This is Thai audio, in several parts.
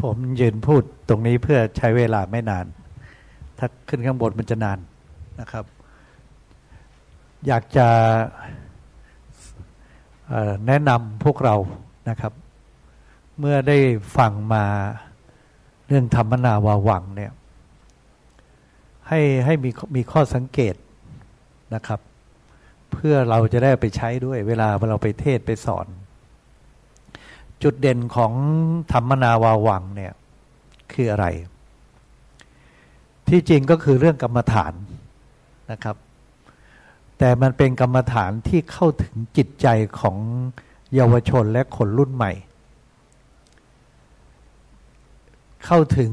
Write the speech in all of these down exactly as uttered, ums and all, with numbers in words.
ผมยืนพูดตรงนี้เพื่อใช้เวลาไม่นานถ้าขึ้นข้างบนมันจะนานนะครับอยากจะแนะนำพวกเรานะครับเมื่อได้ฟังมาเรื่องธรรมนาวาวังเนี่ยให้ให้มีมีข้อสังเกตนะครับเพื่อเราจะได้ไปใช้ด้วยเวลาเราไปเทศไปสอนจุดเด่นของธรรมนาวาวังเนี่ยคืออะไรที่จริงก็คือเรื่องกรรมฐานนะครับแต่มันเป็นกรรมฐานที่เข้าถึงจิตใจของเยาวชนและคนรุ่นใหม่เข้าถึง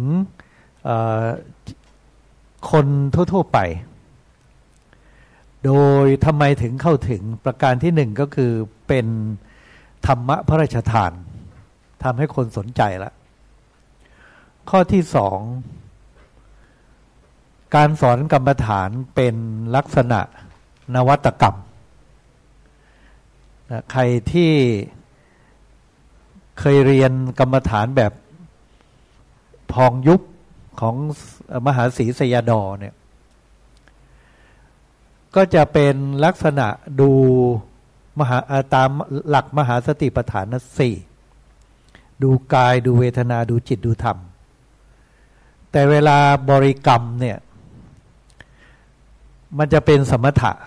คนทั่วๆไปโดยทำไมถึงเข้าถึงประการที่หนึ่งก็คือเป็นธรรมะพระราชทานทำให้คนสนใจละข้อที่สองการสอนกรรมฐานเป็นลักษณะนวัตกรรมนะใครที่เคยเรียนกรรมฐานแบบพองยุบของมหาศรีสยดอเนี่ยก็จะเป็นลักษณะดูมหาตามหลักมหาสติปัฏฐานสี่ดูกายดูเวทนาดูจิตดูธรรมแต่เวลาบริกรรมเนี่ยมันจะเป็นสมถะ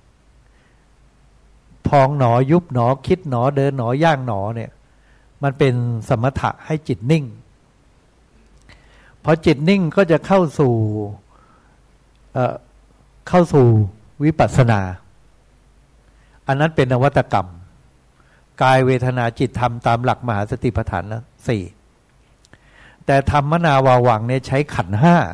พองหนอยุบหนอคิดหนอเดินหนอย่างหนอเนี่ยมันเป็นสมถะให้จิตนิ่งพอจิตนิ่งก็จะเข้าสู่เอ่อเข้าสู่วิปัสสนาอันนั้นเป็นนวัตกรรมกายเวทนาจิตธรรมตามหลักมหาสติปัฏฐานนะสี่แต่ธรรมนาวาวังเนี่ยใช้ขันธ์ห้า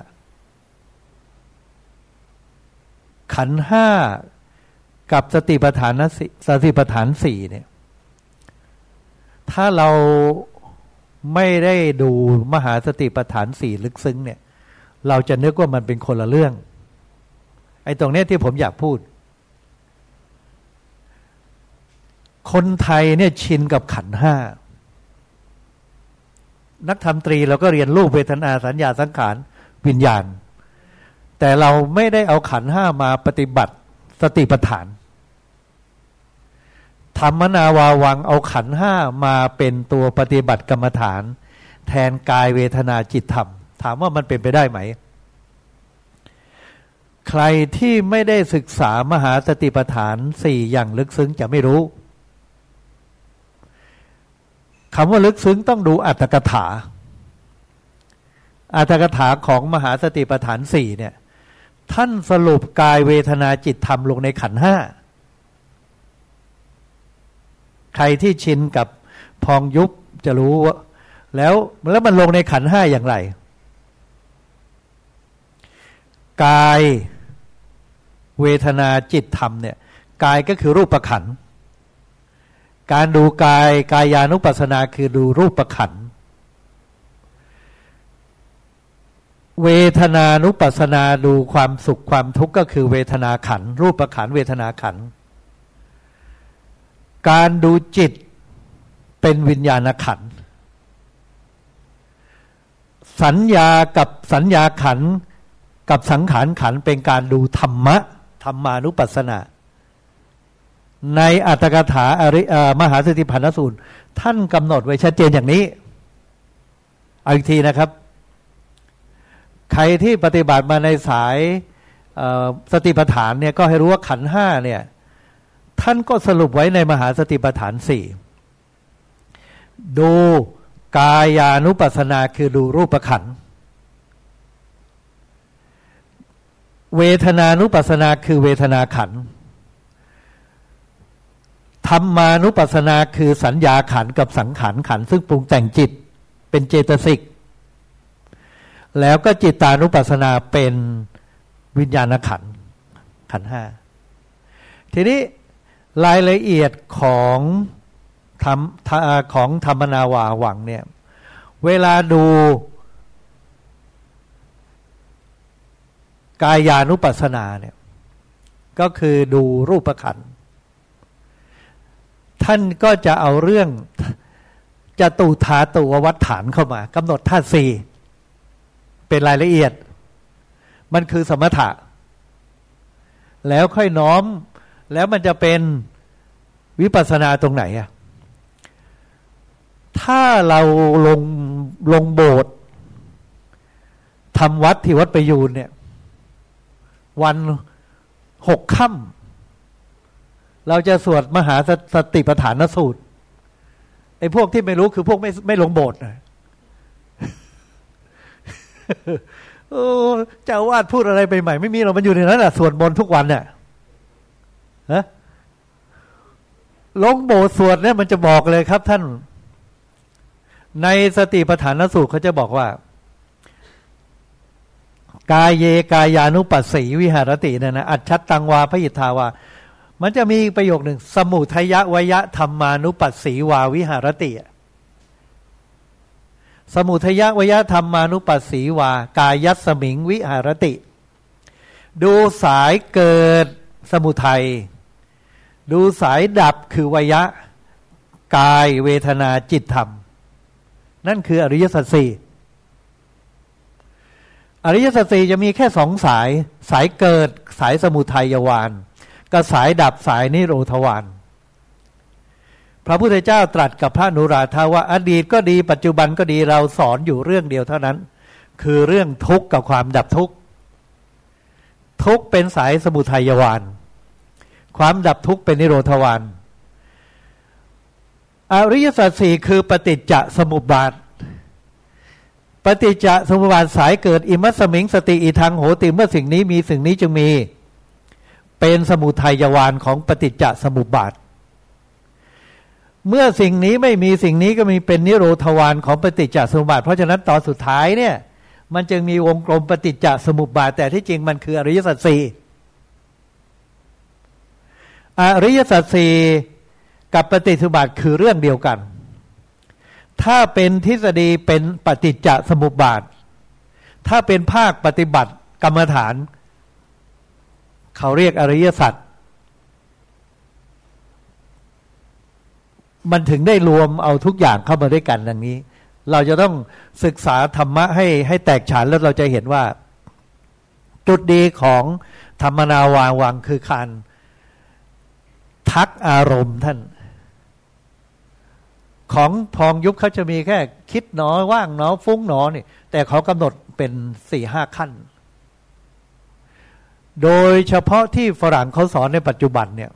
ขันธ์ห้ากับสติปัฏฐานสติปัฏฐานสี่เนี่ยถ้าเราไม่ได้ดูมหาสติปัฏฐานสี่ลึกซึ้งเนี่ยเราจะนึกว่ามันเป็นคนละเรื่องไอ้ตรงนี้ที่ผมอยากพูดคนไทยเนี่ยชินกับขันธ์ห้านักธรรมตรีเราก็เรียนรูปเวทนาสัญญาสังขารวิญญาณแต่เราไม่ได้เอาขันธ์ห้ามาปฏิบัติสติปัฏฐานธรรมนาวาวังเอาขันธ์ห้ามาเป็นตัวปฏิบัติกรรมฐานแทนกายเวทนาจิตธรรมถามว่ามันเป็นไปได้ไหมใครที่ไม่ได้ศึกษามหาสติปัฏฐานสี่อย่างลึกซึ้งจะไม่รู้คำว่าลึกซึ้งต้องดูอรรถกถาอรรถกถาของมหาสติปัฏฐานสี่เนี่ยท่านสรุปกายเวทนาจิตธรรมลงในขันธ์ห้าใครที่ชินกับพองยุบจะรู้ว่าแล้วแล้วมันลงในขันธ์ห้าอย่างไรกายเวทนาจิตธรรมเนี่ยกายก็คือรูปขันธ์การดูกายกายานุปัสสนาคือดูรูปขันธ์เวทนานุปัสสนาดูความสุขความทุกข์ก็คือเวทนาขันธ์รูปขันธ์เวทนาขันธ์การดูจิตเป็นวิญญาณขันธ์สัญญากับสัญญาขันธ์กับสังขารขันธ์เป็นการดูธรรมะธรรมานุปัสสนาในอัตถกถาอริมหาสติปัฏฐานสูตรท่านกำหนดไว้ชัดเจนอย่างนี้เอาอีกทีนะครับใครที่ปฏิบัติมาในสายสติปัฏฐานเนี่ยก็ให้รู้ว่าขันธ์ห้าเนี่ยท่านก็สรุปไว้ในมหาสติปัฏฐานสี่ดูกายานุปัสสนาคือดูรูปขันธ์เวทนานุปัสสนาคือเวทนาขันธ์ธรรมานุปัสสนาคือสัญญาขันธ์กับสังขารขันธ์ซึ่งปรุงแต่งจิตเป็นเจตสิกแล้วก็จิตานุปัสสนาเป็นวิญญาณขันธ์ขันธ์ห้าทีนี้รายละเอียดของธรรมของธรรมนาวาวังเนี่ยเวลาดูกายานุปัสสนาเนี่ยก็คือดูรูปขันธ์ท่านก็จะเอาเรื่องจะตูธาตุวัฏฐานเข้ามากำหนดธาตุสี่เป็นรายละเอียดมันคือสมถะแล้วค่อยน้อมแล้วมันจะเป็นวิปัสสนาตรงไหนอะถ้าเราลงลงโบสถ์ทำวัดที่วัดประยูรเนี่ยวันหกค่ำเราจะสวดมหาสติปัฏฐานสูตรไอ้พวกที่ไม่รู้คือพวกไม่ไม่ลงโบสถ์นะโอ้เจ้าอาวาสพูดอะไรไปใหม่ไม่มีหรอกมันอยู่ในนั้นแหละสวดมนต์ทุกวันเนี่ยฮะลงโบสถ์สวดเนี่ยมันจะบอกเลยครับท่านในสติปัฏฐานสูตรเขาจะบอกว่ากายเยกายานุปัสสีวิหารติเนี่ยนะอัจฉัตตังวาพยิทธาวามันจะมีประโยคหนึ่งสมุทัยวยธรรมานุปัสสีวาวิหารติสมุทัยวยธรรมานุปัสสีวากายัสสมิงวิหารติดูสายเกิดสมุทัยดูสายดับคือวยะกายเวทนาจิตธรรมนั่นคืออริยสัจสี่อริยสัจสี่จะมีแค่สองสายสายเกิดสายสมุทัยวาลกับสายดับสายนิโรธวาลพระพุทธเจ้าตรัสกับพระนุราธาว่าอดีตก็ดีปัจจุบันก็ดีเราสอนอยู่เรื่องเดียวเท่านั้นคือเรื่องทุกข์กับความดับทุกข์ทุกข์เป็นสายสมุทัยวาลความดับทุกข์เป็นนิโรธวาลอริยสัจสี่คือปฏิจจสมุปบาทปฏิจจสมุปบาทสายเกิดอิมัสสมิงสติอีทังโหติเมื่อสิ่งนี้มีสิ่งนี้จึงมีเป็นสมุทัยวาลของปฏิจจสมุปบาทเมื่อสิ่งนี้ไม่มีสิ่งนี้ก็มีเป็นนิโรธวาลของปฏิจจสมุปบาทเพราะฉะนั้นตอนสุดท้ายเนี่ยมันจึงมีวงกลมปฏิจจสมุปบาทแต่ที่จริงมันคืออริยสัจสี่อริยสัจสี่กับปฏิจจสมุปบาทคือเรื่องเดียวกันถ้าเป็นทฤษฎีเป็นปฏิจจสมุปบาทถ้าเป็นภาคปฏิบัติกรรมฐานเขาเรียกอริยสัจมันถึงได้รวมเอาทุกอย่างเข้ามาด้วยกันดังนี้เราจะต้องศึกษาธรรมะให้ให้แตกฉานแล้วเราจะเห็นว่าจุดดีของธรรมนาวาวังคือการทักอารมณ์ท่านของพองยุบเขาจะมีแค่คิดหนอว่างหนอฟุ้งหนอนี่แต่เขากำหนดเป็นสี่ห้าขั้นโดยเฉพาะที่ฝรั่งเขาสอนในปัจจุบันเนี่ย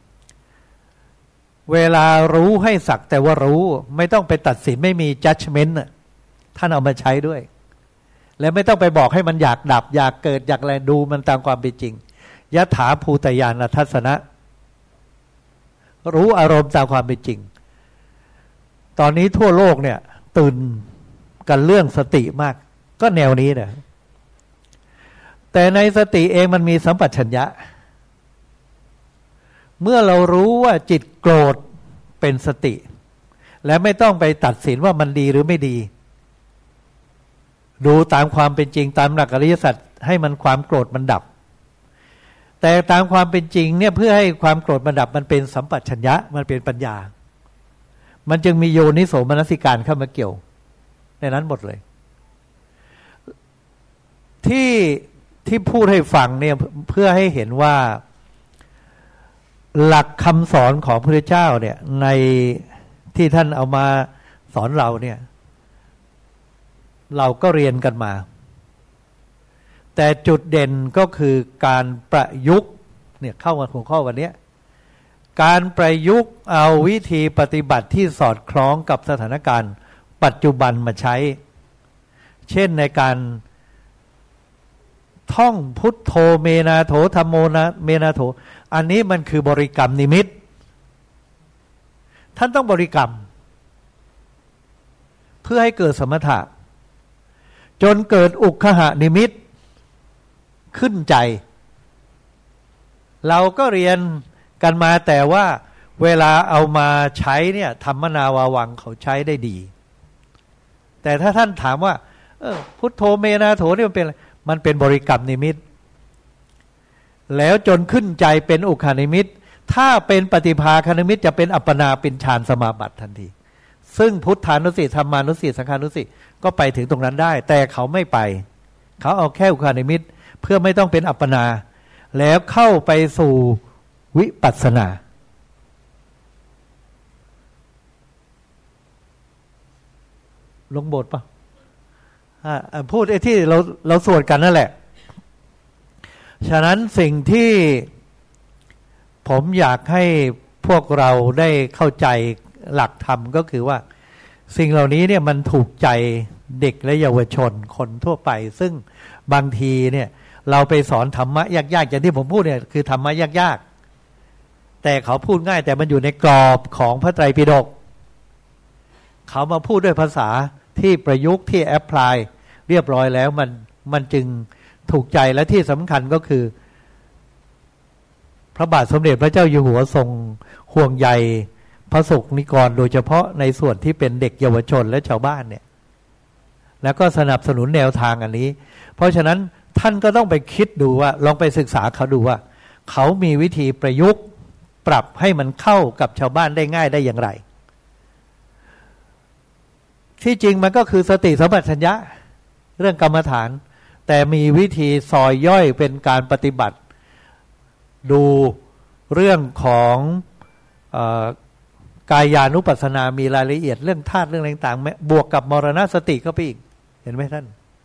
เวลารู้ให้สักแต่ว่ารู้ไม่ต้องไปตัดสินไม่มี judgment ท่านเอามาใช้ด้วยและไม่ต้องไปบอกให้มันอยากดับอยากเกิดอยากอะไรดูมันตามความเป็นจริงยถาภูตญาณทัศนะรู้อารมณ์ตามความเป็นจริงตอนนี้ทั่วโลกเนี่ยตื่นกันเรื่องสติมากก็แนวนี้นะแต่ในสติเองมันมีสัมปชัญญะเมื่อเรารู้ว่าจิตโกรธเป็นสติและไม่ต้องไปตัดสินว่ามันดีหรือไม่ดีดูตามความเป็นจริงตามหลักอริยสัจให้มันความโกรธมันดับแต่ตามความเป็นจริงเนี่ยเพื่อให้ความโกรธมันดับมันเป็นสัมปชัญญะมันเป็นปัญญามันจึงมีโยนิโสมนสิการเข้ามาเกี่ยวในนั้นหมดเลยที่ที่พูดให้ฟังเนี่ยเพื่อให้เห็นว่าหลักคำสอนของพระพุทธเจ้าเนี่ยในที่ท่านเอามาสอนเราเนี่ยเราก็เรียนกันมาแต่จุดเด่นก็คือการประยุกต์เนี่ยเข้ามาหัวข้อวันนี้การประยุกต์เอาวิธีปฏิบัติที่สอดคล้องกับสถานการณ์ปัจจุบันมาใช้เช่นในการท่องพุทโธเมนาโถธัมโมนะเมนาโถอันนี้มันคือบริกรรมนิมิตท่านต้องบริกรรมเพื่อให้เกิดสมถะจนเกิดอุคหะนิมิตขึ้นใจเราก็เรียนกันมาแต่ว่าเวลาเอามาใช้เนี่ยธรรมนาวาวังเขาใช้ได้ดีแต่ถ้าท่านถามว่าเออพุทโธเมนาโถนี่มันเป็นอะไรมันเป็นบริกรรมนิมิตแล้วจนขึ้นใจเป็นอุคหานิมิตถ้าเป็นปฏิภาคนิมิตจะเป็นอัปปนาเป็นฌานสมาบัติทันทีซึ่งพุทธานุสติธรรมานุสติสังฆานุสติก็ไปถึงตรงนั้นได้แต่เขาไม่ไปเขาเอาแค่อุคานิมิตเพื่อไม่ต้องเป็นอัปปนาแล้วเข้าไปสู่วิปัสสนาลงบทปะพูดไอ้ที่เราเราสวดกันนั่นแหละฉะนั้นสิ่งที่ผมอยากให้พวกเราได้เข้าใจหลักธรรมก็คือว่าสิ่งเหล่านี้เนี่ยมันถูกใจเด็กและเยาวชนคนทั่วไปซึ่งบางทีเนี่ยเราไปสอนธรรมะยากๆอย่างที่ผมพูดเนี่ยคือธรรมะยากๆแต่เขาพูดง่ายแต่มันอยู่ในกรอบของพระไตรปิฎกเขามาพูดด้วยภาษาที่ประยุกต์ที่แอพพลายเรียบร้อยแล้วมันมันจึงถูกใจและที่สำคัญก็คือพระบาทสมเด็จพระเจ้าอยู่หัวทรงห่วงใยพระสงฆ์นิกรโดยเฉพาะในส่วนที่เป็นเด็กเยาวชนและชาวบ้านเนี่ยแล้วก็สนับสนุนแนวทางอันนี้เพราะฉะนั้นท่านก็ต้องไปคิดดูว่าลองไปศึกษาเขาดูว่าเขามีวิธีประยุกต์ปรับให้มันเข้ากับชาวบ้านได้ง่ายได้อย่างไรที่จริงมันก็คือสติสัมปชัญญะเรื่องกรรมฐานแต่มีวิธีซอยย่อยเป็นการปฏิบัติดูเรื่องของเอ่อกายานุปัสสนามีรายละเอียดเรื่องธาตุเรื่องอะไรต่างๆบวกกับมรณสติเข้าไปอีกเห็นไหมท่าน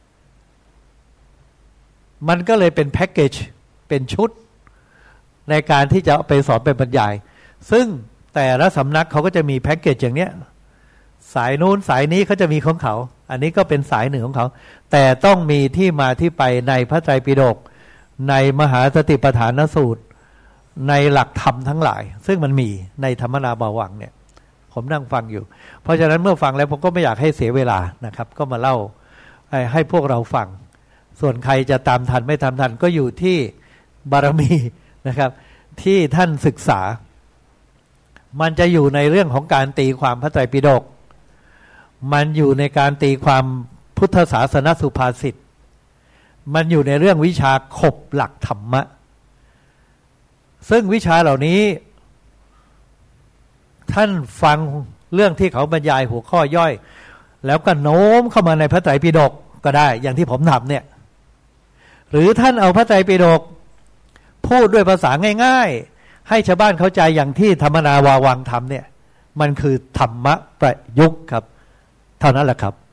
มันก็เลยเป็นแพ็กเกจเป็นชุดในการที่จะไปสอนเป็นบรรยายซึ่งแต่ละสำนักเขาก็จะมีแพ็กเกจอย่างเนี้ยสายนู้นสายนี้เขาจะมีของเขาอันนี้ก็เป็นสายหนึ่งของเขาแต่ต้องมีที่มาที่ไปในพระไตรปิฎกในมหาสติปัฏฐานสูตรในหลักธรรมทั้งหลายซึ่งมันมีในธรรมนาบาวังเนี่ยผมนั่งฟังอยู่เพราะฉะนั้นเมื่อฟังแล้วผมก็ไม่อยากให้เสียเวลานะครับก็มาเล่าให้ให้พวกเราฟังส่วนใครจะตามทันไม่ตามทันก็อยู่ที่บารมีนะครับที่ท่านศึกษามันจะอยู่ในเรื่องของการตีความพระไตรปิฎกมันอยู่ในการตีความพุทธศาสนสุภาษิตมันอยู่ในเรื่องวิชาขบหลักธรรมะซึ่งวิชาเหล่านี้ท่านฟังเรื่องที่เขาบรรยายหัวข้อย่อยแล้วก็โน้มเข้ามาในพระไตรปิฎกก็ได้อย่างที่ผมทำเนี่ยหรือท่านเอาพระไตรปิฎกพูดด้วยภาษาง่ายๆให้ชาวบ้านเข้าใจอย่างที่ธรรมนาวาวังทำเนี่ยมันคือธรรมะประยุกต์ครับเท่านั้นแหละครับ